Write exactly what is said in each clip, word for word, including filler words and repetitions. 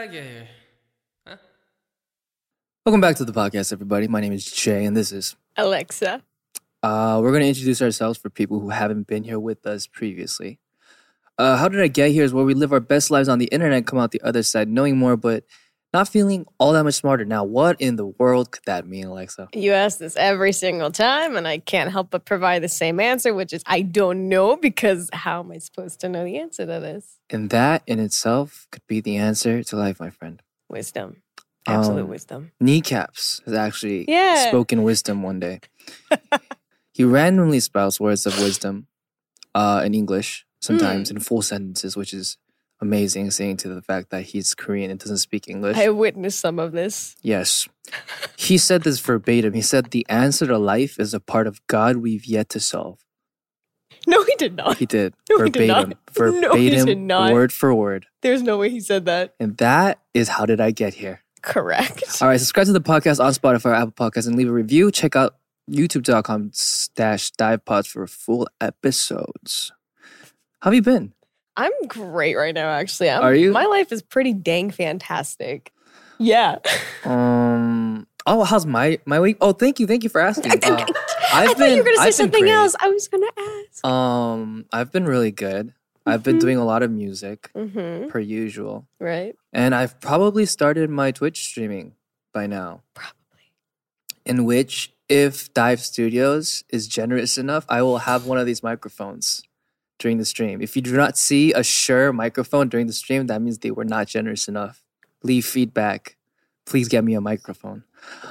get here? Huh? Welcome back to the podcast, everybody. My name is Jay, and this is Alexa. Uh, we're going to introduce ourselves for people who haven't been here with us previously. Uh, How Did I Get Here is where we live our best lives on the internet, come out the other side knowing more, but not feeling all that much smarter. Now, what in the world could that mean, Alexa? You ask this every single time, and I can't help but provide the same answer, which is I don't know, because how am I supposed to know the answer to this? And that in itself could be the answer to life, my friend. Wisdom. Absolute Um, wisdom. Kneecaps has actually Yeah. spoken wisdom one day. He randomly spouts words of wisdom uh, in English, sometimes Mm. in full sentences, which is amazing, saying to the fact that he's Korean and doesn't speak English. I witnessed some of this. Yes. He said this verbatim. He said, "The answer to life is a part of God we've yet to solve." No, he did not. He did. No, he did verbatim. not. Verbatim, No, he did not. word for word. There's no way he said that. And that is How Did I Get Here? Correct. All right, subscribe to the podcast on Spotify or Apple Podcasts and leave a review. Check out youtube.com slash divepods for full episodes. How have you been? I'm great right now, actually. I'm, Are you? My life is pretty dang fantastic. Yeah. Um. Oh, how's my my week? Oh, thank you, thank you for asking. Uh, I I've thought been. you were going to say I've been something great. else. I was going to ask. Um, I've been really good. I've been Mhm. doing a lot of music Mm-hmm. per usual, Right? and I've probably started my Twitch streaming by now. Probably. In which, if Dive Studios is generous enough, I will have one of these microphones during the stream. If you do not see a Shure microphone during the stream, that means they were not generous enough. Leave feedback. Please get me a microphone.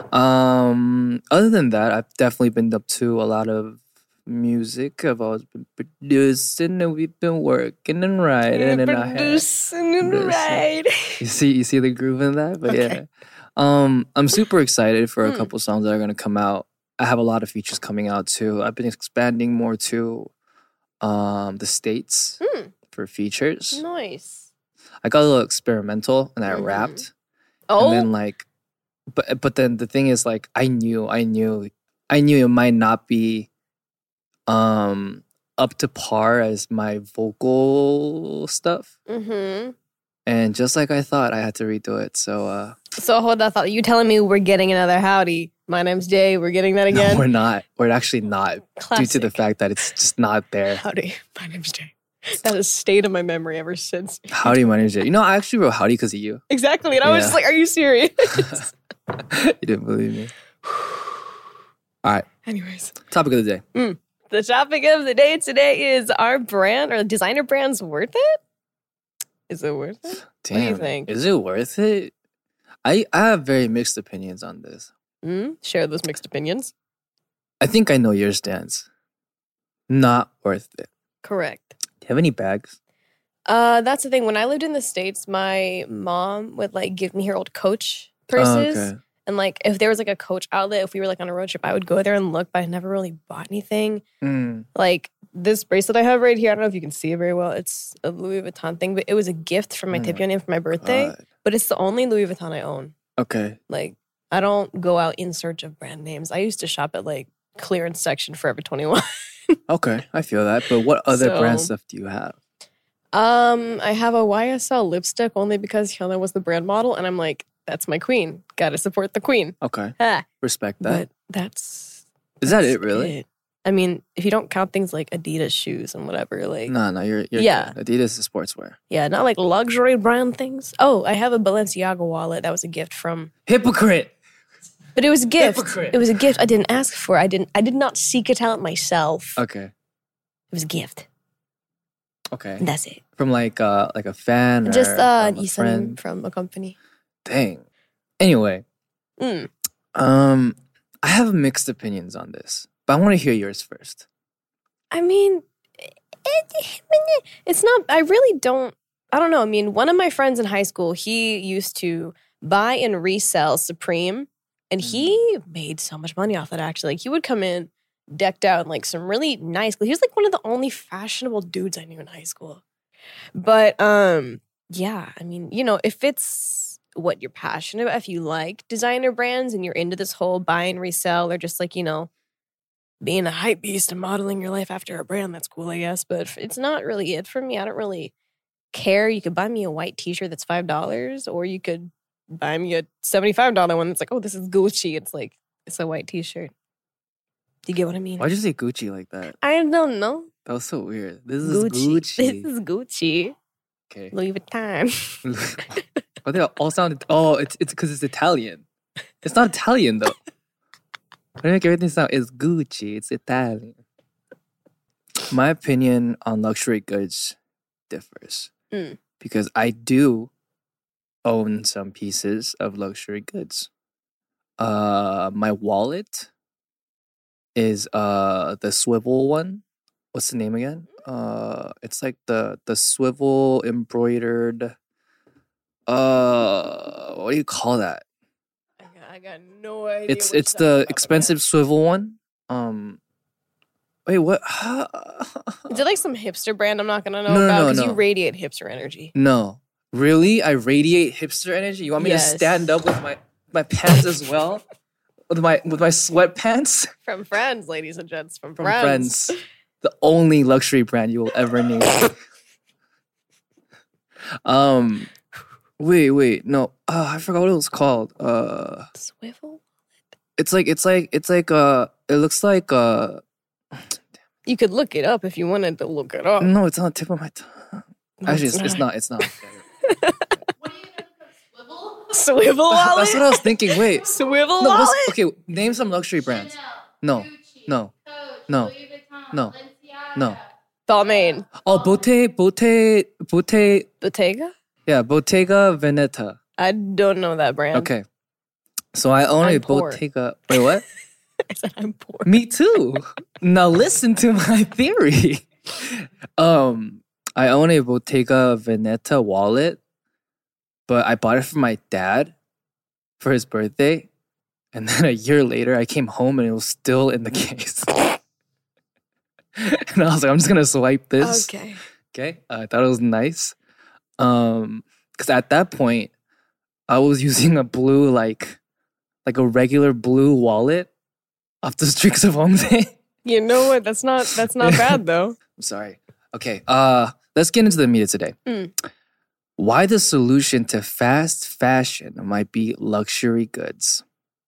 Um, other than that, I've definitely been up to a lot of music. I've always been producing, and we've been working and writing. And I had, Producing and producing. right. you see, you see the groove in that, but Okay. yeah. Um, I'm super excited for a Hmm. couple songs that are gonna come out. I have a lot of features coming out too. I've been expanding more to um the States Hmm. for features. Nice. I got a little experimental and I Mhm. rapped. Oh, And then like but but then the thing is like I knew, I knew I knew it might not be um up to par as my vocal stuff. mm-hmm. And just like I thought, I had to redo it. So uh So hold that thought. You telling me we're getting another howdy? My name's Jay. We're getting that again. no, we're not. We're actually not. Classic. Due to the fact that it's just not there. Howdy. My name's Jay. That has stayed in my memory ever since. Howdy, my name's Jay. You know, I actually wrote howdy because of you. Exactly. And I was Yeah. just like, are you serious? You didn't believe me. All right. Anyways. Topic of the day. The topic of the day today is our brand or designer brands worth it? Is it worth it? Damn. do you think? Is it worth it? I, I have very mixed opinions on this. Mm? Share those mixed opinions. I think I know your stance. Not worth it. Correct. Do you have any bags? Uh, that's the thing. When I lived in the States, my mom would like give me her old Coach Oh, purses. okay. And like if there was like a Coach outlet, if we were like on a road trip, I would go there and look, but I never really bought anything. Mm. Like this bracelet I have right here, I don't know if you can see it very well. It's a Louis Vuitton thing, but it was a gift from my Oh tip my union for my birthday. God. But it's the only Louis Vuitton I own. Okay. Like I don't go out in search of brand names. I used to shop at like clearance section Forever twenty-one. Okay. I feel that. But what other brand So- stuff do you have? Um, I have a Y S L lipstick only because Hyuna was the brand model, and I'm like, that's my queen. Gotta support the queen. Okay. Ah, Respect that. but that's Is that that's it, really? it. I mean, if you don't count things like Adidas shoes and whatever, like No, no, you're, you're Yeah. good. Adidas is sportswear. yeah, not like luxury brand things. Oh, I have a Balenciaga wallet that was a gift from, Hypocrite. but it was a gift. Hypocrite. It was a gift I didn't ask for. I didn't. I did not seek it out myself. Okay. It was a gift. Okay. And that's it. From like uh like a fan or Just uh, from a you sent him friend. from a company. Dang. Anyway, Mm. um, I have mixed opinions on this, but I want to hear yours first. I mean, it, it's not, I really don't, I don't know. I mean, one of my friends in high school, he used to buy and resell Supreme, and he made so much money off that actually. Like, he would come in decked out in like some really nice, he was like one of the only fashionable dudes I knew in high school. But um, yeah, I mean, you know, if it's what you're passionate about, if you like designer brands and you're into this whole buy and resell, or just like, you know, being a hype beast and modeling your life after a brand, that's cool, I guess. But it's not really it for me. I don't really care. You could buy me a white T-shirt that's five dollars, or you could buy me a seventy-five dollars one that's like, oh, this is Gucci. It's like, it's a white T-shirt. Do you get what I mean? Why'd you say Gucci like that? I don't know. That was so weird. This is Gucci. Gucci. This is Gucci. Okay. Louis Vuitton. But they all sound. Oh, it's it's because it's Italian. It's not Italian though. I make everything sound. It's Gucci. It's Italian. My opinion on luxury goods differs Mm. because I do own some pieces of luxury goods. Uh, my wallet is uh the swivel one. What's the name again? Uh, it's like the the swivel embroidered. Uh, what do you call that? I got, I got no idea. It's what it's you're the talking about. expensive swivel one. Um, wait, what? Is it like some hipster brand I'm not gonna know No, no, about? no, Because no. you radiate hipster energy. No, really? I radiate hipster energy. You want me Yes. to stand up with my my pants as well, with my with my sweatpants? From Friends, ladies and gents. From, From Friends. Friends, the only luxury brand you will ever need. um, wait, wait, no, uh, I forgot what it was called. Uh, Swivel? it's like it's like it's like uh, it looks like uh, You could look it up if you wanted to look it up. no, it's on the tip of my tongue. No, Actually, it's, it's not. It's not. What are you gonna put? Swivel? Swivel wallet? That's what I was thinking. Wait, Swivel no, wallet? what's, okay, name some luxury brands. Chanel, No, Gucci, no, Coach, no, Louis Vuitton, no, Balenciaga. no. Balmain. Oh, Botte, Botte, Botte. Bottega? Yeah, Bottega Veneta. I don't know that brand. Okay. So I own a I'm poor. Bottega. Wait, what? I said I'm poor. Me too. Now listen to my theory. Um, I own a Bottega Veneta wallet, but I bought it for my dad for his birthday. And then a year later, I came home and it was still in the case. And I was like, I'm just going to swipe this. Okay. Okay. I thought it was nice. Um, because at that point, I was using a blue, like, like a regular blue wallet off the streets of Hongdae. You know what? That's not that's not bad though. I'm sorry. Okay. Uh, let's get into the media today. Mm. Why the solution to fast fashion might be luxury goods.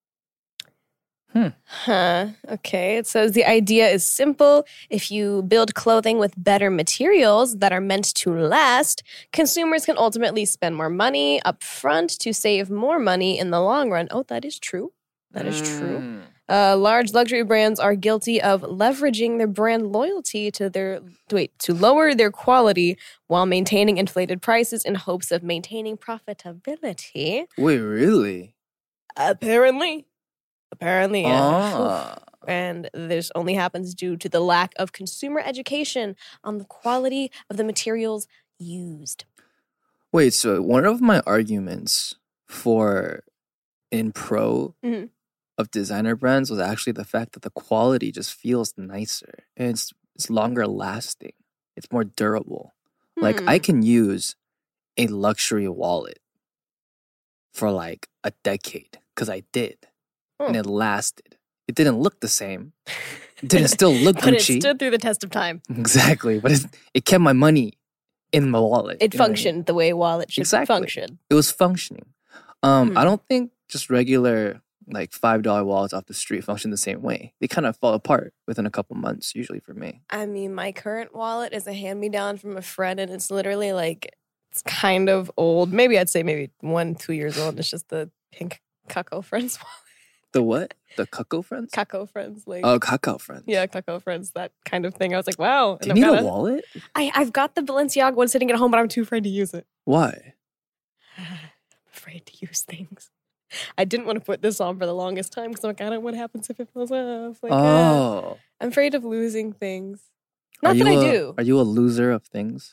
Huh. Okay. It says the idea is simple. If you build clothing with better materials that are meant to last, consumers can ultimately spend more money up front to save more money in the long run. Oh, that is true. That is true. Mm. Uh, large luxury brands are guilty of leveraging their brand loyalty to their wait to lower their quality while maintaining inflated prices in hopes of maintaining profitability. Wait, really? Apparently, apparently, yeah. Ah. And this only happens due to the lack of consumer education on the quality of the materials used. Wait, so one of my arguments for in pro Mhm. of designer brands was actually the fact that the quality just feels nicer and it's, it's longer lasting. It's more durable. Like Hmm. I can use a luxury wallet for like a decade because I did, and Oh. it lasted. It didn't look the same. It didn't still look But it Gucci. stood through the test of time. Exactly, but it, it kept my money in my wallet. It you know what I mean? functioned the way a wallet should Exactly. function. It was functioning. Um, Hmm. I don't think just regular like five dollar wallets off the street function the same way. They kind of fall apart within a couple months, usually for me. I mean, my current wallet is a hand-me-down from a friend, and it's literally like, it's kind of old. Maybe I'd say maybe one, two years old. It's just the pink Kakao Friends wallet. The what? The Kakao friends? Kakao Friends, like, Oh, Kakao friends. yeah, Kakao Friends, that kind of thing. I was like, wow. Do you And need I've a got wallet? I, I've got the Balenciaga one sitting at home, but I'm too afraid to use it. Why? I'm afraid to use things. I didn't want to put this on for the longest time because I'm like, I don't know what happens if it falls off. Like, uh, Oh. I'm afraid of losing things. Are Not you that I a- do Are you a loser of things?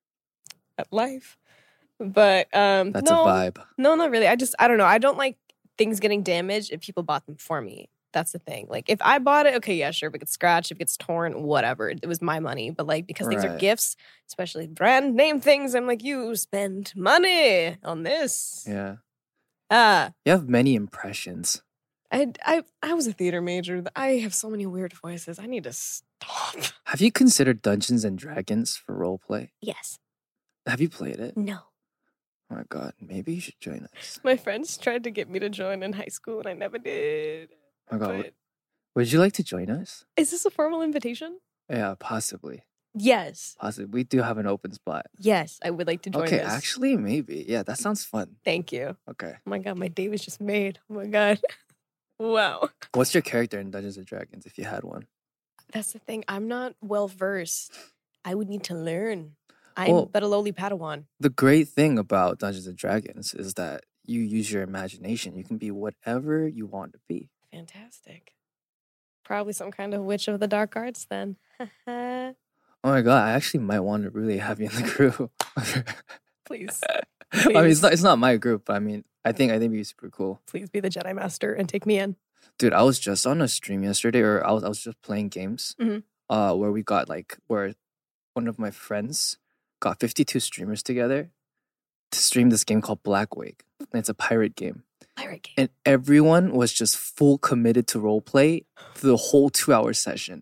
at life, but um, That's no, a vibe. no, not really. I just, I don't know. I don't like things getting damaged if people bought them for me. That's the thing. Like, if I bought it, okay, yeah, sure. If it gets scratched, if it gets torn, whatever. It was my money. But like, because things are Right. gifts, especially brand name things, I'm like, you spend money on this. Yeah. Ah. You have many impressions. I, I I was a theater major. I have so many weird voices. I need to stop. Have you considered Dungeons and Dragons for roleplay? Yes. Have you played it? No. Oh my god, maybe you should join us. My friends tried to get me to join in high school and I never did. Oh my god, But would you like to join us? is this a formal invitation? Yeah, possibly. Yes. Possibly. We do have an open spot. Yes, I would like to join Okay, this. actually, maybe. Yeah, that sounds fun. Thank you. Okay. Oh my god, my day was just made. Oh my god. Wow. What's your character in Dungeons and Dragons if you had one? That's the thing. I'm not well versed. I would need to learn. I'm Well- but a lowly Padawan. The great thing about Dungeons and Dragons is that you use your imagination. You can be whatever you want to be. Fantastic. Probably some kind of witch of the dark arts then. Oh my god, I actually might want to really have you in the crew. Please. I mean, it's Please. not it's not my group, but I mean, I think I think it'd be super cool. Please be the Jedi Master and take me in. Dude, I was just on a stream yesterday, or I was I was just playing games, Mhm. uh, where we got like where one of my friends got fifty-two streamers together to stream this game called Blackwake. And it's a pirate game, Pirate game. and everyone was just full committed to roleplay for the whole two-hour session.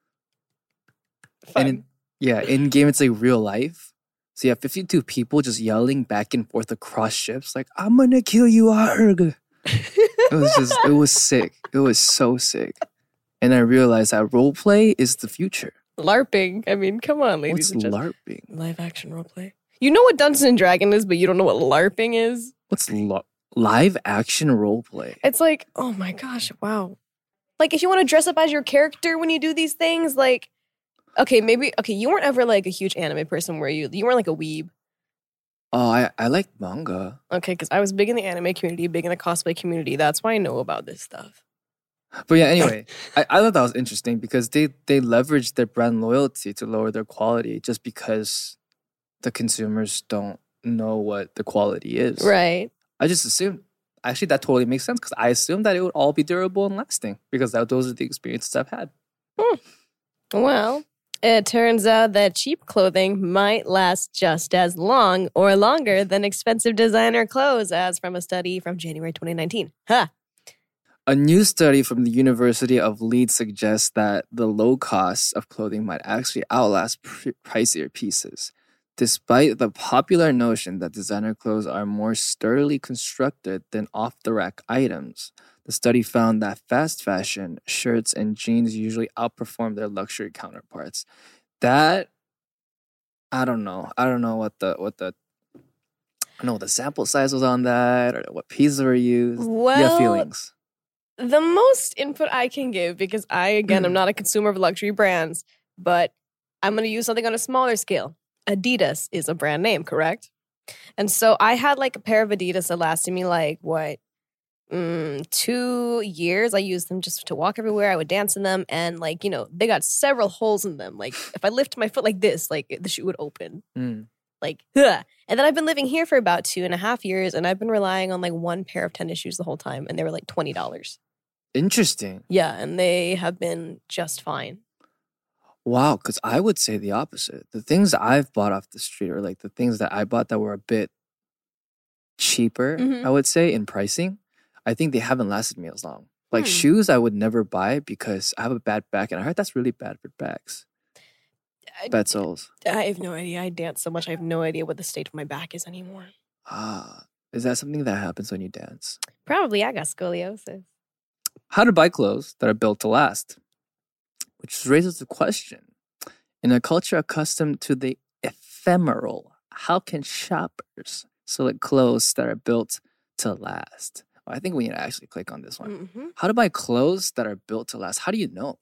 Fun. And in, yeah, in game it's like real life. So you have fifty-two people just yelling back and forth across ships, like "I'm gonna kill you, Arg." It was just, it was sick. It was so sick. And I realized that roleplay is the future. LARPing. I mean, come on, ladies What's and gentlemen. LARPing? Live action roleplay. You know what Dungeons and Dragon is, but you don't know what LARPing is? What's lo- live action roleplay? It's like, oh my gosh, wow. Like if you want to dress up as your character when you do these things, like, okay, maybe, okay, you weren't ever like a huge anime person, were you? You weren't like a weeb. Oh, I, I like manga. Okay, because I was big in the anime community, big in the cosplay community. That's why I know about this stuff. But yeah, anyway, I, I thought that was interesting because they, they leveraged their brand loyalty to lower their quality just because the consumers don't know what the quality is. Right. I just assumed, actually, that totally makes sense because I assumed that it would all be durable and lasting because that, those are the experiences I've had. Well, it turns out that cheap clothing might last just as long or longer than expensive designer clothes, as from a study from January twenty nineteen. Ha! A new study from the University of Leeds suggests that the low cost of clothing might actually outlast pr- pricier pieces. Despite the popular notion that designer clothes are more sturdily constructed than off-the-rack items, the study found that fast fashion shirts and jeans usually outperform their luxury counterparts. That, I don't know. I don't know what the what the I don't know what the sample size was on that or what pieces were used. you Well, have feelings. the most input I can give, because I, again, am not a consumer of luxury brands, but I'm going to use something on a smaller scale. Adidas is a brand name, correct? And so I had like a pair of Adidas that lasted me like, what, mm, two years. I used them just to walk everywhere. I would dance in them. And like, you know, they got several holes in them. Like if I lift my foot like this, like the shoe would open. Mm. Like, ugh. And then I've been living here for about two and a half years, and I've been relying on like one pair of tennis shoes the whole time, and they were like twenty dollars. Interesting. Yeah, and they have been just fine. Wow, because I would say the opposite. The things that I've bought off the street or like the things that I bought that were a bit cheaper, Mhm. I would say, in pricing, I think they haven't lasted me as long. Like Hmm. shoes, I would never buy because I have a bad back, and I heard that's really bad for backs. I, Bad soles. I have no idea. I dance so much, I have no idea what the state of my back is anymore. Ah, is that something that happens when you dance? Probably I got scoliosis. How to buy clothes that are built to last? Which raises the question, in a culture accustomed to the ephemeral, how can shoppers select clothes that are built to last? Well, I think we need to actually click on this one. hmm How to buy clothes that are built to last? How do you know?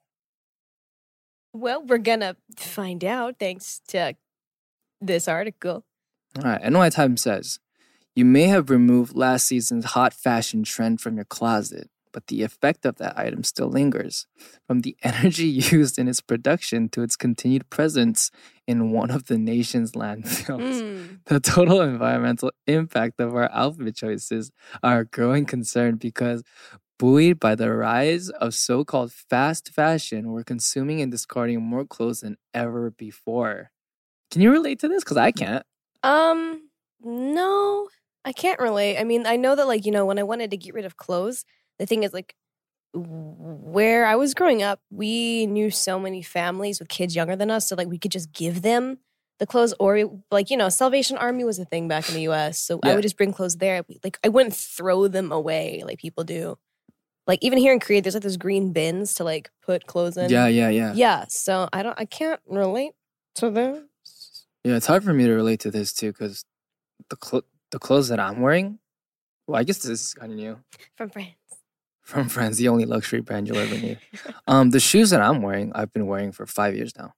Well, we're gonna find out thanks to this article. All right, N Y Times says, you may have removed last season's hot fashion trend from your closet, but the effect of that item still lingers. From the energy used in its production to its continued presence in one of the nation's landfills. Mm. The total environmental impact of our outfit choices are a growing concern because, buoyed by the rise of so-called fast fashion, we're consuming and discarding more clothes than ever before. Can you relate to this? Because I can't. Um, no, I can't relate. I mean, I know that, like, you know, when I wanted to get rid of clothes, the thing is, like, where I was growing up, we knew so many families with kids younger than us, so like we could just give them the clothes, or like, you know, Salvation Army was a thing back in the U S. So I Yeah. would just bring clothes there. Like I wouldn't throw them away like people do. Like even here in Korea, there's like those green bins to like put clothes in. Yeah, yeah, yeah. Yeah. So I don't, I can't relate to this. Yeah, it's hard for me to relate to this too because the cl- the clothes that I'm wearing, well, I guess this is kind of new. From France. From Friends, the only luxury brand you'll ever need. Um, the shoes that I'm wearing, I've been wearing for five years now.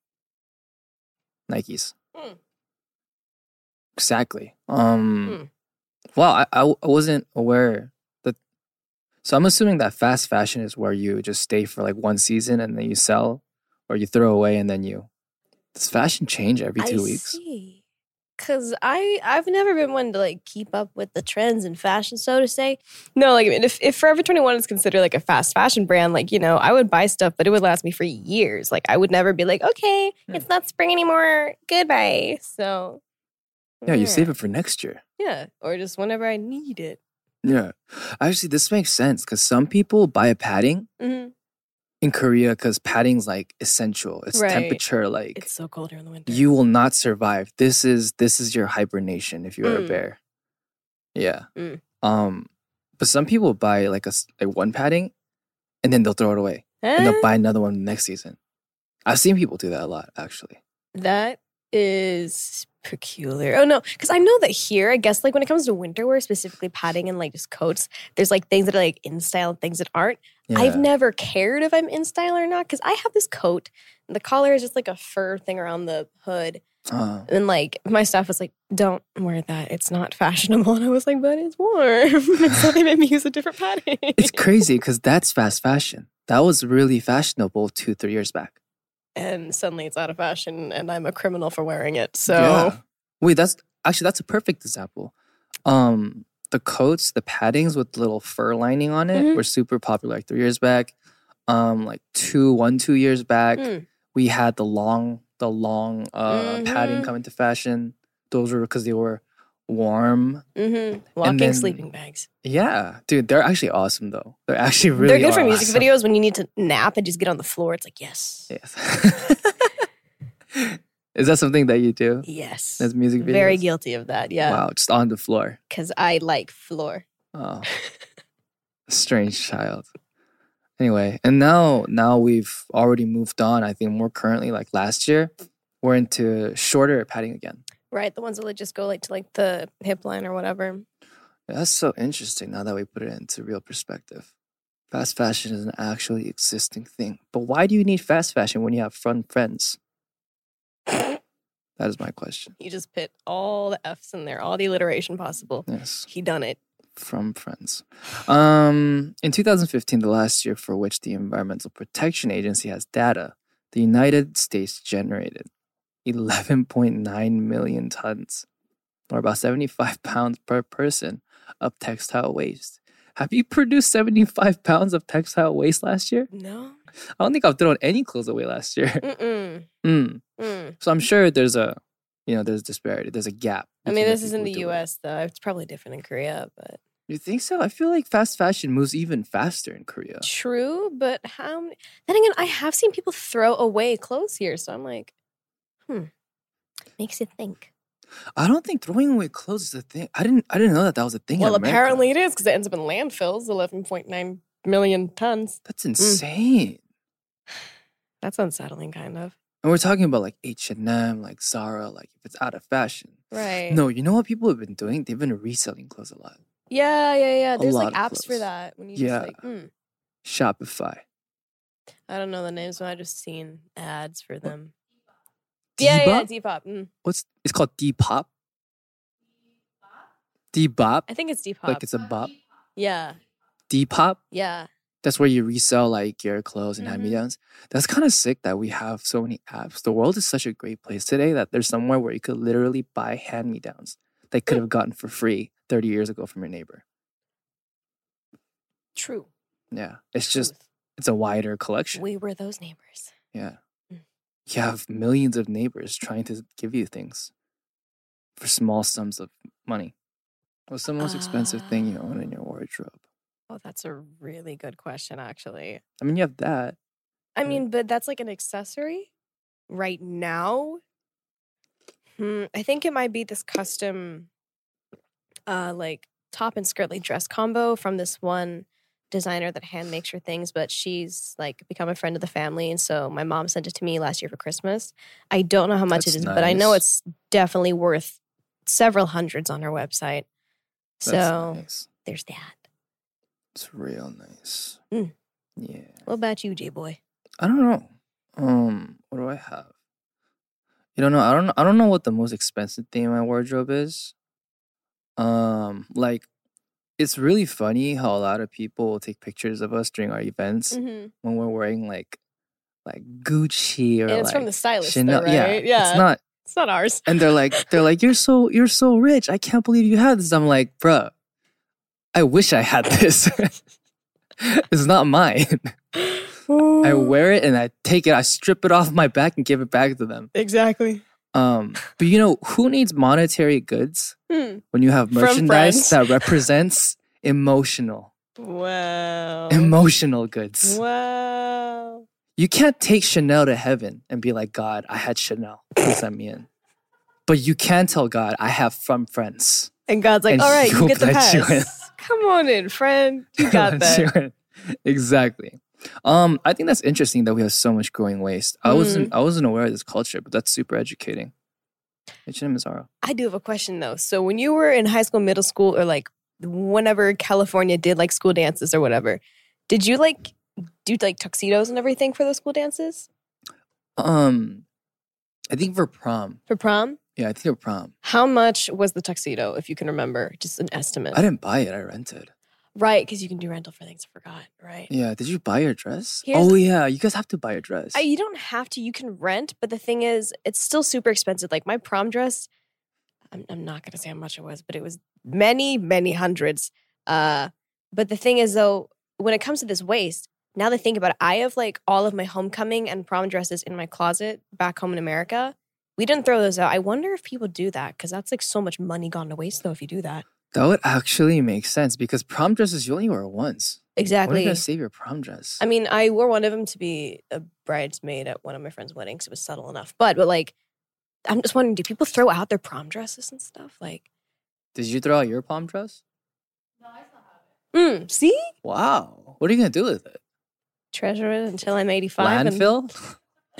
Nikes. Hmm. Exactly. Um, Wow, I, I I wasn't aware that. So I'm assuming that fast fashion is where you just stay for like one season and then you sell, or you throw away and then you. Does fashion change every two I weeks? see. Cause I I've never been one to like keep up with the trends in fashion, so to say. No, like I mean, if if Forever twenty-one is considered like a fast fashion brand, like you know, I would buy stuff, but it would last me for years. Like I would never be like, okay, Hmm. it's not spring anymore. Goodbye. So Yeah, you save it for next year. Yeah, or just whenever I need it. Yeah, actually, this makes sense because some people buy a padding hmm in Korea because padding's like essential. It's Right. temperature like It's so cold here in the winter. you will not survive. This is this is your hibernation if you're a Mm. bear. Yeah. Mm. Um, but some people buy like a s- like one padding, and then they'll throw it away, and Eh? they'll buy another one next season. I've seen people do that a lot, actually. That is peculiar. Oh no, because I know that here, I guess like when it comes to winter wear, specifically padding and like just coats, there's like things that are like in style and things that aren't. Yeah. I've never cared if I'm in style or not because I have this coat. And the collar is just like a fur thing around the hood. Uh, And like my staff was like, don't wear that. It's not fashionable. And I was like, but it's warm. And so they made me use a different padding. it's crazy because that's fast fashion. That was really fashionable two, three years back. And suddenly it's out of fashion and I'm a criminal for wearing it. So Yeah. Wait, that's actually that's a perfect example. Um, the coats, the paddings with little fur lining on it Mhm. were super popular like three years back. Um, like two, one, two years back, Mm. we had the long, the long uh padding Mhm. come into fashion. Those were because they were warm. hmm walking then- sleeping bags. Yeah, dude, they're actually awesome though. They're actually really. They're good for music awesome. videos when you need to nap and just get on the floor. It's like, yes. Yes. Is that something that you do? Yes. As music videos? Very guilty of that. Yeah. Wow, just on the floor. Because I like floor. Oh, strange child. Anyway, and now now we've already moved on. I think more currently, like last year, we're into shorter padding again. Right. The ones that like just go like to like the hip line or whatever. That's so interesting now that we put it into real perspective. Fast fashion is an actually existing thing. But why do you need fast fashion when you have fun friends? That is my question. You just put all the F's in there, all the alliteration possible. Yes, He done it. from friends. Um, in two thousand fifteen, the last year for which the Environmental Protection Agency has data, the United States generated eleven point nine million tons, or about seventy-five pounds per person, of textile waste. Have you produced seventy-five pounds of textile waste last year? No. I don't think I've thrown any clothes away last year. Mm-mm. Mm. Mm. So I'm sure there's a, you know, there's disparity. There's a gap. I mean, between this is in people the who do U it. S though. It's probably different in Korea, but You think so? I feel like fast fashion moves even faster in Korea. true. But how many? Then again, I have seen people throw away clothes here, so I'm like, hmm, makes you think. I don't think throwing away clothes is a thing. I didn't. I didn't know that that was a thing. in Well, America. apparently it is because it ends up in landfills, eleven point nine million tons. That's insane. That's unsettling, kind of. And we're talking about like H and M, like Zara, like if it's out of fashion. Right. No, you know what people have been doing? They've been reselling clothes a lot. Yeah, yeah, yeah. A There's like lot of apps for clothes. that. When you Yeah. just like, hmm. Shopify. I don't know the names, but I just seen ads for them. Yeah, yeah, Depop? Depop. Mm. What's it's called? Depop. Depop. I think it's Depop. Like it's a bop. yeah, Depop. yeah. That's where you resell like your clothes and Mhm. hand-me-downs. That's kind of sick that we have so many apps. The world is such a great place today that there's somewhere where you could literally buy hand-me-downs that you could have gotten for free thirty years ago from your neighbor. True. Yeah. It's just, Truth. it's a wider collection. We were those neighbors. Yeah. Mm. You have millions of neighbors trying to give you things for small sums of money. What's the most expensive thing you own in your wardrobe? Oh, that's a really good question, actually. I mean, you have that. I Mm. mean, but that's like an accessory right now. Hmm, I think it might be this custom, uh, like top and skirt like dress combo from this one designer that hand makes her things, but she's like become a friend of the family, and so my mom sent it to me last year for Christmas. I don't know how much That's it is, but I know nice. it's definitely worth several hundreds on her website. That's So nice. there's that. It's real nice. Mm. Yeah. What about you, J boy? I don't know. Um, what do I have? You don't know. I don't. I don't know what the most expensive thing in my wardrobe is. Um, like it's really funny how a lot of people will take pictures of us during our events Mm-hmm. when we're wearing like like Gucci or And it's like from the stylist, Chanel. though, Yeah, right? Yeah. it's not. It's not ours. And they're like, they're like, you're so, you're so rich. I can't believe you have this. I'm like, bruh, I wish I had this. It's not mine. I wear it and I take it, I strip it off my back and give it back to them. Exactly. Um, but you know, who needs monetary goods Hmm. when you have From merchandise friends. that represents emotional, Wow. emotional goods? Wow. You can't take Chanel to heaven and be like, God, I had Chanel. Please let me in. But you can tell God, I have from friends. And God's like, And all right, he'll you get the let pass. you in. Come on in, friend. You got that. Exactly. Um, I think that's interesting that we have so much growing waste. I Mm. wasn't I wasn't aware of this culture, but that's super educating. H and M is Zara. I do have a question though. So when you were in high school, middle school, or like whenever California did like school dances or whatever, did you like do like tuxedos and everything for those school dances Um, I think for prom. for prom? Yeah, I think for prom. How much was the tuxedo, if you can remember? Just an estimate. I didn't buy it. I rented. Right, because you can do rental for things. I forgot, right? Yeah. Did you buy your dress? Here's oh the- yeah, you guys have to buy your dress. I, you don't have to. You can rent, but the thing is, it's still super expensive. Like my prom dress, I'm, I'm not going to say how much it was, but it was many, many hundreds. Uh, but the thing is, though, when it comes to this waste, now that I think about it, I have like all of my homecoming and prom dresses in my closet back home in America. We didn't throw those out. I wonder if people do that because that's like so much money gone to waste, though, if you do that. That would actually make sense because prom dresses you only wear once. When are Exactly. you gonna save your prom dress? I mean, I wore one of them to be a bridesmaid at one of my friend's weddings. It was subtle enough. But, but like, I'm just wondering, do people throw out their prom dresses and stuff? Like, Did you throw out your prom dress? No, I still have it. mm, see? Wow. What are you gonna do with it? Treasure it until I'm eighty-five. and- Landfill?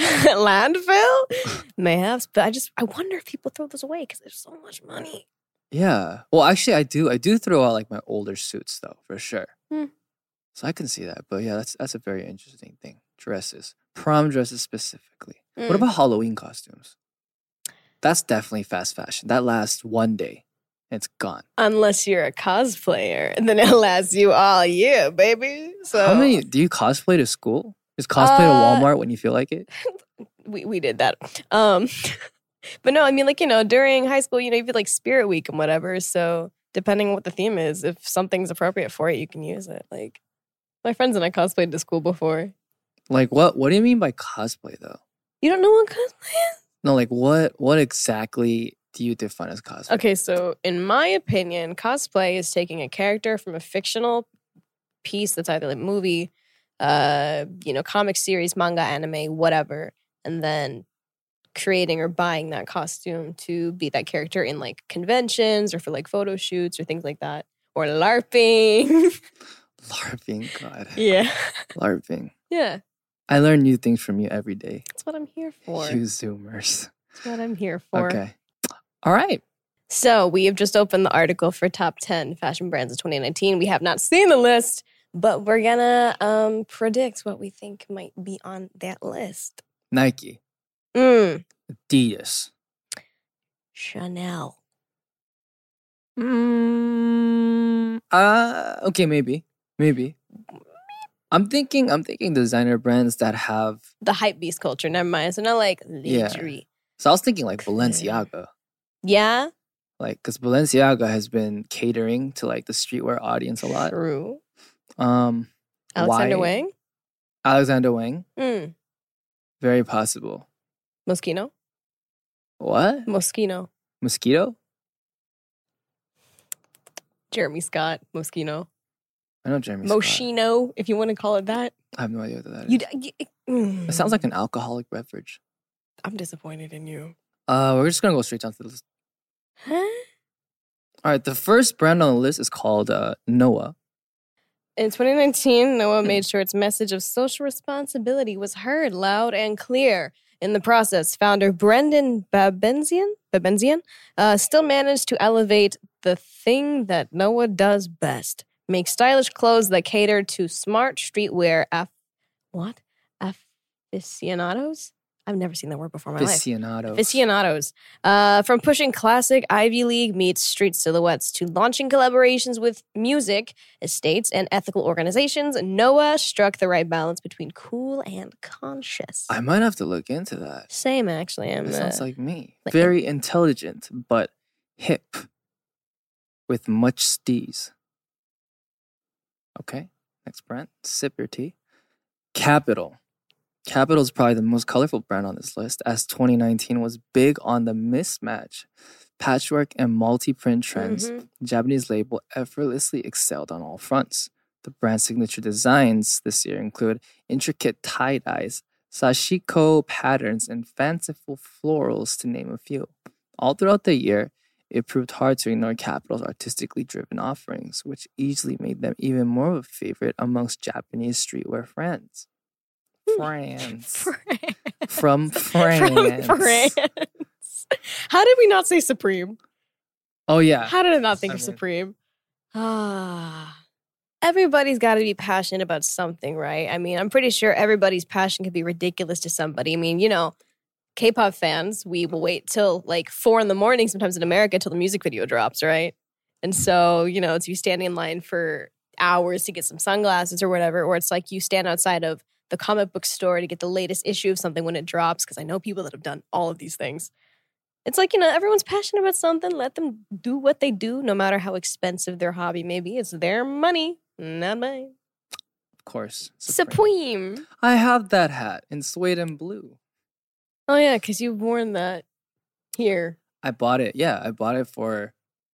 Landfill? Mayhaps. But I just, I wonder if people throw those away because there's so much money. Yeah. Well, actually, I do. I do throw out like my older suits though, for sure. Hmm. So I can see that. But yeah, that's that's a very interesting thing. Dresses, prom dresses specifically. What Mm. about Halloween costumes? That's definitely fast fashion. That lasts one day, and it's gone. Unless you're a cosplayer, and then it lasts you all year, baby. So How many do you cosplay to school? Just cosplay Uh, to Walmart when you feel like it? we we did that. Um, but no, I mean, like, you know, during high school, you know, you did like Spirit Week and whatever. So depending on what the theme is, if something's appropriate for it, you can use it. Like my friends and I cosplayed to school before. Like what? What do you mean by cosplay though? You don't know what cosplay is? No, like what? What exactly do you define as cosplay? Okay, so in my opinion, cosplay is taking a character from a fictional piece that's either like movie, uh, you know, comic series, manga, anime, whatever, and then creating or buying that costume to be that character in like conventions or for like photo shoots or things like that. Or LARPing. LARPing, God. yeah. LARPing. Yeah. I learn new things from you every day. That's what I'm here for. You Zoomers. That's what I'm here for. Okay. All right. So we have just opened the article for top ten fashion brands of twenty nineteen. We have not seen the list, but we're gonna um, predict what we think might be on that list. Nike, Mm. Adidas. Chanel. Mm, uh, okay, maybe. Maybe. I'm thinking I'm thinking designer brands that have The hype beast culture. Never mind. So not like Yeah. lingerie. so I was thinking like Balenciaga. Yeah. Like because Balenciaga has been catering to like the streetwear audience a lot. True. Um Alexander why- Wang. Alexander Wang. Mm. Very possible. Moschino. What? Moschino. Mosquito? Jeremy Scott. Moschino. I know Jeremy Scott. Moschino, if you want to call it that. I have no idea what that is. You, d- you, mm. It sounds like an alcoholic beverage. I'm disappointed in you. Uh, we're just gonna go straight down to the list. Huh? All right, the first brand on the list is called uh, Noah. In twenty nineteen, Noah made sure its message of social responsibility was heard loud and clear. In the process, founder Brendan Babenzian, Babenzian uh, still managed to elevate the thing that Noah does best: make stylish clothes that cater to smart streetwear af- what? aficionados? I've never seen that word before in my life. Aficionados. Aficionados. Uh, from pushing classic Ivy League meets street silhouettes to launching collaborations with music, estates, and ethical organizations, Noah struck the right balance between cool and conscious. I might have to look into that. Same, actually. I'm, It sounds uh, like me. like- Very intelligent, but hip. With much steez. Okay, next brand. Sip your tea. Capital. Capital is probably the most colorful brand on this list, as twenty nineteen was big on the mismatch, patchwork, and multi-print trends. Mhm. The Japanese label effortlessly excelled on all fronts. The brand's signature designs this year include intricate tie-dyes, sashiko patterns, and fanciful florals, to name a few. All throughout the year, it proved hard to ignore Capital's artistically driven offerings, which easily made them even more of a favorite amongst Japanese streetwear friends. France. France. From France. From France. How did we not say Supreme? Oh, yeah. How did I not think I of mean- Supreme? Ah. Everybody's got to be passionate about something, right? I mean, I'm pretty sure everybody's passion can be ridiculous to somebody. I mean, you know, K-pop fans, we will wait till like four in the morning sometimes in America till the music video drops, right? And so, you know, it's you standing in line for hours to get some sunglasses or whatever, or it's like you stand outside of the comic book store to get the latest issue of something when it drops, because I know people that have done all of these things. It's like, you know, everyone's passionate about something. Let them do what they do, no matter how expensive their hobby may be. It's their money, not mine. Of course. Supreme. I have that hat in suede and blue. Oh, yeah, because you've worn that here. I bought it. Yeah, I bought it for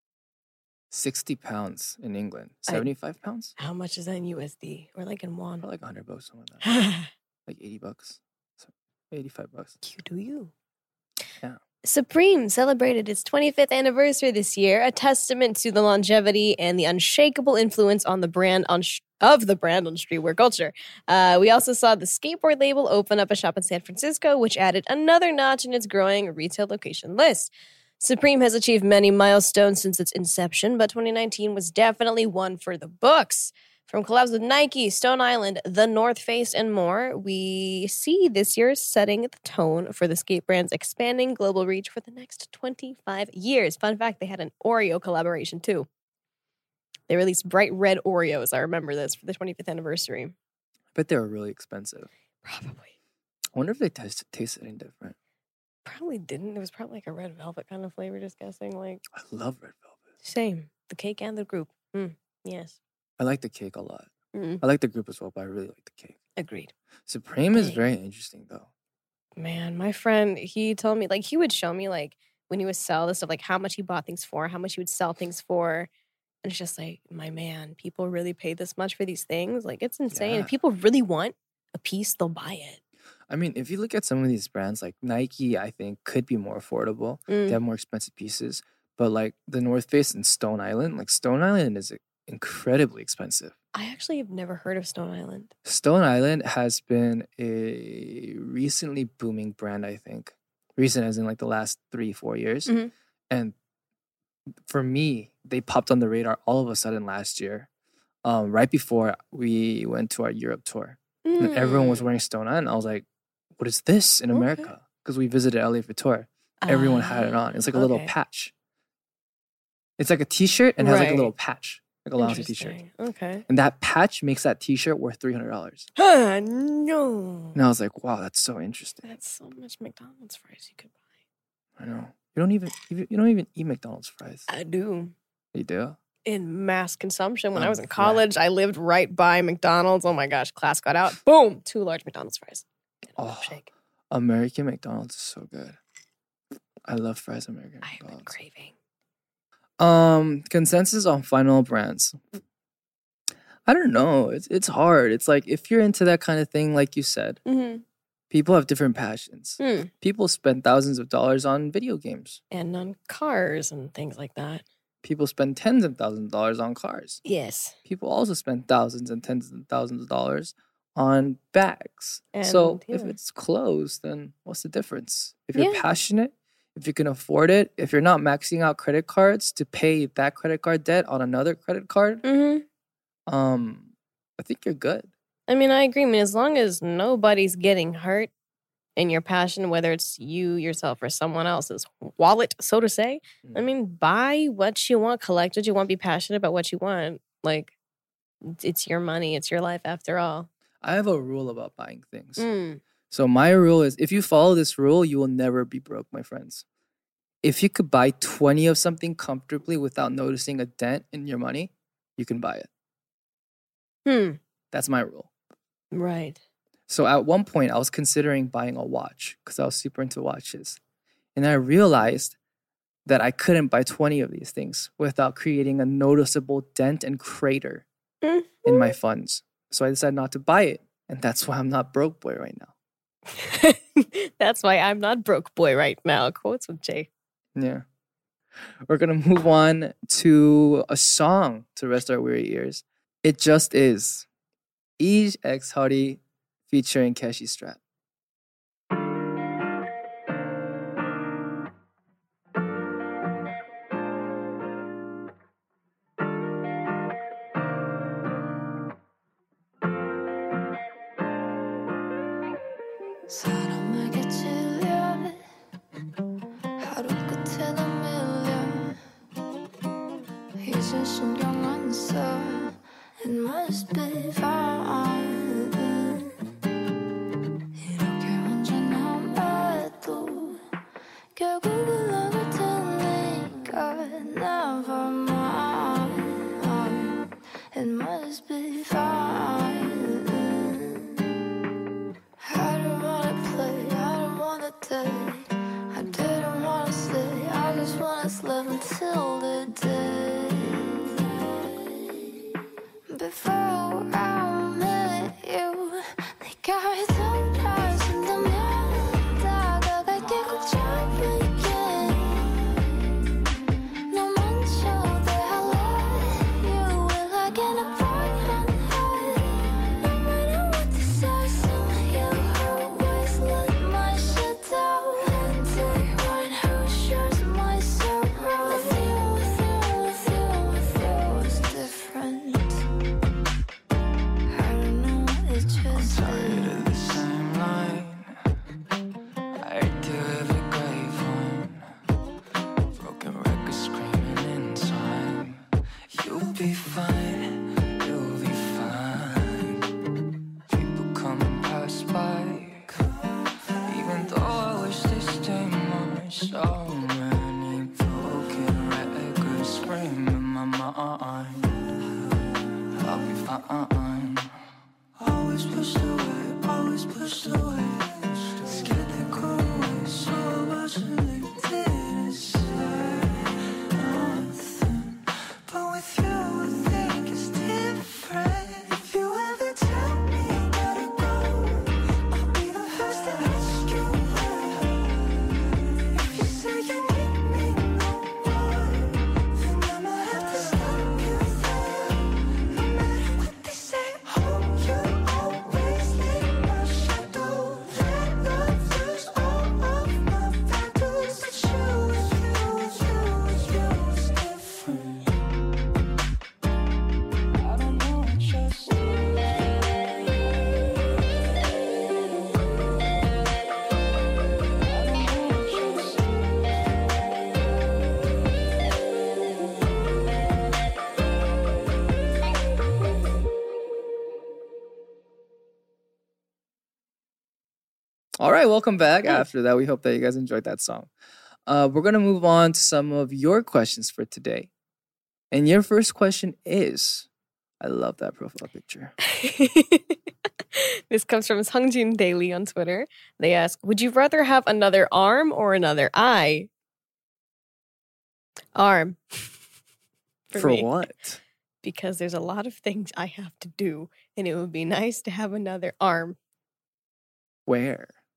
sixty pounds in England. I- seventy-five pounds? How much is that in U S D? Or like in won? Or like one hundred bucks, something like that. you Like eighty bucks. So eighty-five bucks. do you. Yeah. Supreme celebrated its twenty-fifth anniversary this year, a testament to the longevity and the unshakable influence on the brand on sh- of the brand on streetwear culture. Uh, we also saw the skateboard label open up a shop in San Francisco, which added another notch in its growing retail location list. Supreme has achieved many milestones since its inception, but twenty nineteen was definitely one for the books. From collabs with Nike, Stone Island, The North Face, and more, we see this year setting the tone for the skate brand's expanding global reach for the next twenty-five years. Fun fact, they had an Oreo collaboration too. They released bright red Oreos, I remember this, for the twenty-fifth anniversary. I bet they were really expensive. Probably. I wonder if they taste, tasted any different. Probably didn't. It was probably like a red velvet kind of flavor, just guessing. Like, I love red velvet. same. The cake and the group. Mm, yes. I like the cake a lot. Mm, I like the group as well, but I really like the cake. agreed. Supreme is Dang. very interesting, though. Man, my friend, he told me, like, he would show me, like, when he would sell this stuff, like, how much he bought things for, how much he would sell things for. And it's just like, my man, people really pay this much for these things? Like, it's insane. Yeah. If people really want a piece, they'll buy it. I mean, if you look at some of these brands, like Nike, I think could be more affordable. Mm. They have more expensive pieces. But like the North Face and Stone Island, like Stone Island is incredibly expensive. I actually have never heard of Stone Island. Stone Island has been a recently booming brand, I think. Recent as in like the last three, four years. Mhm. And for me, they popped on the radar all of a sudden last year, um, right before we went to our Europe tour. And everyone was Mm. wearing Stone Island. I was like, what is this in Okay. America? Because we visited L A for tour. Everyone had it on. It's like a little Okay. patch. It's like a t-shirt and has like a Right. little patch, like a long sleeve t-shirt. Interesting. Okay. And that patch makes that t-shirt worth three hundred dollars. Huh, no. And I was like, wow, that's so interesting. That's so much McDonald's fries you could buy. I know. You don't even you you don't even eat McDonald's fries. I do. You do? In mass consumption. When I Um, was in right. college, I lived right by McDonald's. Oh my gosh, class got out. Boom, two large McDonald's fries. And a Oh. milkshake. American McDonald's is so good. I love fries at American I've been McDonald's. craving. Um, consensus on final brands. I don't know. It's it's hard. It's like if you're into that kind of thing, like you said, Mm-hmm. People have different passions. Hmm. People spend thousands of dollars on video games. And on cars and things like that. People spend tens of thousands of dollars on cars. Yes. People also spend thousands and tens of thousands of dollars on bags. And, so if yeah. it's clothes, then what's the difference? If you're Yeah. passionate, if you can afford it, if you're not maxing out credit cards to pay that credit card debt on another credit card, Mm-hmm. um, I think you're good. I mean, I agree. I mean, as long as nobody's getting hurt in your passion, whether it's you, yourself, or someone else's wallet, so to say, I mean, buy what you want, collect what you want, be passionate about what you want. Like, it's your money, it's your life after all. I have a rule about buying things. Mm. So my rule is if you follow this rule, you will never be broke, my friends. If you could buy twenty of something comfortably without noticing a dent in your money, you can buy it. Hmm. That's my rule. Right. So at one point, I was considering buying a watch because I was super into watches. And I realized that I couldn't buy twenty of these things without creating a noticeable dent and crater Mhm. in my funds. So I decided not to buy it. And that's why I'm not broke boy right now. That's why I'm not broke boy right now. Quotes with Jay. Yeah. We're going to move on to a song to rest our weary ears. It Just Is. Ej X Huddy featuring Keshi Strap. 사람에게 찔려 하루 끝에 난 밀려 이제 신경 안 써 It must be fine 이렇게 혼자 남아도 결국은 나갈 테니까 Never mind It must be fine I don't wanna play, I don't wanna date I didn't wanna stay, I just wanna live until the day Before I met you 네가 떠올라진다면 다가갈게 꼭 잡을게 너만 쳐도 I love you Will I get a broken heart No matter what they say, you always let my shit down And anyone who shares my sorrow With you, with you, with you, with you is different I don't know, it just Tired of the same line I hate to every grave one Broken record screaming in time You'll be fine, you'll be fine People come and pass by Even though I wish they stay more So many broken records scream in my mind I'll be fine Always pushed away, always pushed away Scared they go away so much and they didn't say nothing But with you I think it's different If you ever tell me you gotta go I'll be the first to ask you when If you say you need me no more Then I'ma have to stop you there No matter what they say, oh you always leave my shadow Let love lose all of my battles But you, with you, with you, with you is different I don't know, it just All right, welcome back. After that, we hope that you guys enjoyed that song. Uh, we're going to move on to some of your questions for today. And your first question is, I love that profile picture. This comes from Sungjin Daily on Twitter. They ask, would you rather have another arm or another eye? Arm. For me. what? Because there's a lot of things I have to do, and it would be nice to have another arm. Where?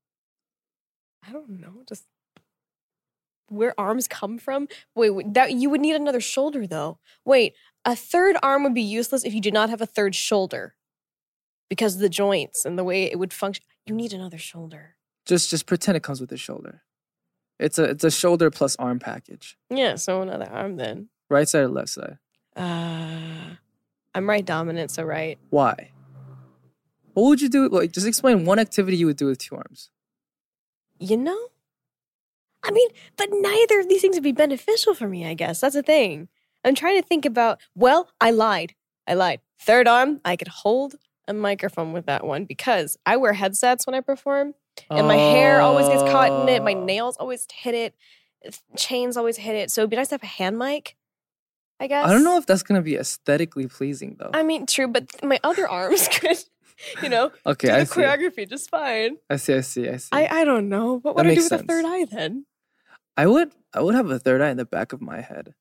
I don't know, just where arms come from. Wait, wait, that you would need another shoulder though. Wait, a third arm would be useless if you did not have a third shoulder because of the joints and the way it would function. You need another shoulder. Just just pretend it comes with a shoulder. It's a it's a shoulder plus arm package. Yeah, so another arm then. Right side or left side? Uh, I'm right dominant, so right. Why? What would you do? Like, just explain one activity you would do with two arms. You know? I mean, but neither of these things would be beneficial for me, I guess. That's the thing. I'm trying to think about, well, I lied. I lied. Third arm, I could hold a microphone with that one because I wear headsets when I perform and my hair always gets caught in it. My nails always hit it. Chains always hit it. So it'd be nice to have a hand mic, I guess. I don't know if that's going to be aesthetically pleasing, though. I mean, true, but my other arms could, you know, Okay, do I the see. choreography just fine. I see, I see, I see. I, I don't know. What That would I do makes with a third sense. eye then? I would I would have a third eye in the back of my head.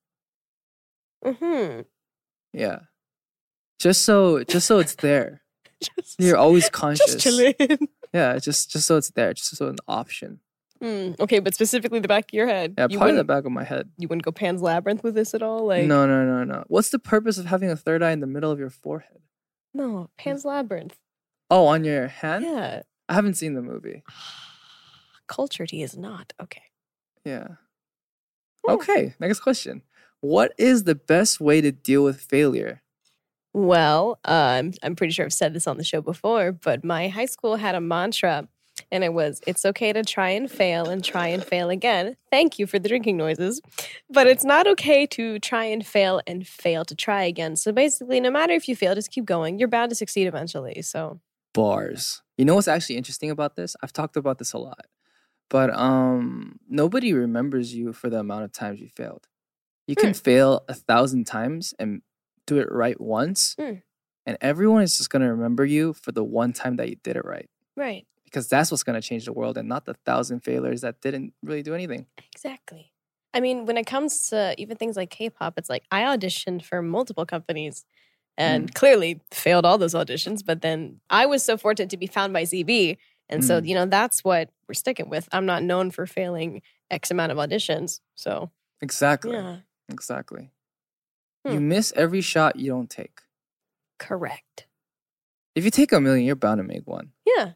Mm-hmm. Yeah. Just so just so it's there. Just, You're always conscious. just chilling. Yeah, just just so it's there, just so an option. Hmm, okay, but specifically the back of your head. Yeah, you probably the wouldn't, back of my head. you wouldn't go Pan's Labyrinth with this at all? Like no, no, no, no. What's the purpose of having a third eye in the middle of your forehead? no, Pan's Labyrinth. Oh, on your hand? Yeah. I haven't seen the movie. Cultured he is not. Okay. Yeah. Yeah. Okay, next question. What is the best way to deal with failure? Well, uh, I'm I'm pretty sure I've said this on the show before, but my high school had a mantra, and it was, "It's okay to try and fail and try and fail again. Thank you for the drinking noises, but it's not okay to try and fail and fail to try again." So basically, no matter if you fail, just keep going. You're bound to succeed eventually. So Bars. You know what's actually interesting about this? I've talked about this a lot. But um nobody remembers you for the amount of times you failed. You can Hmm. fail a thousand times and do it right once. Hmm. And everyone is just gonna remember you for the one time that you did it right. right, Because that's what's gonna change the world and not the thousand failures that didn't really do anything. exactly. I mean, when it comes to even things like K-pop, it's like I auditioned for multiple companies and clearly failed all those auditions. But then I was so fortunate to be found by Z B. And so, Mm. you know, that's what we're sticking with. I'm not known for failing X amount of auditions. So, Exactly. yeah, Exactly. Hmm. You miss every shot you don't take. correct. If you take a million, you're bound to make one. Yeah.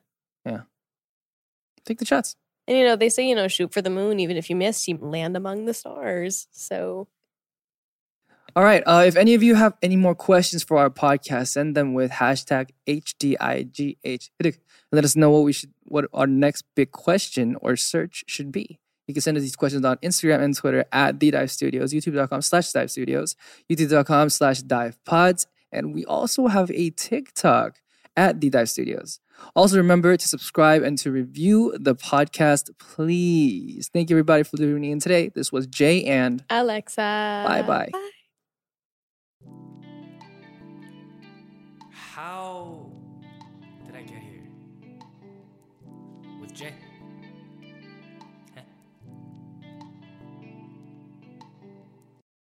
Take the shots. And, you know, they say, you know, shoot for the moon. Even if you miss, you land among the stars. So, All right. Uh, if any of you have any more questions for our podcast, send them with hashtag H D I G H. Let us know what we should, what our next big question or search should be. You can send us these questions on Instagram and Twitter at The Dive Studios, youtube.com slash Dive Studios, youtube.com slash Dive Pods. And we also have a TikTok at The Dive Studios. Also, remember to subscribe and to review the podcast, please. Thank you, everybody, for tuning in today. This was Jay and Alexa. Bye-bye. Bye. How did I get here? With Jay.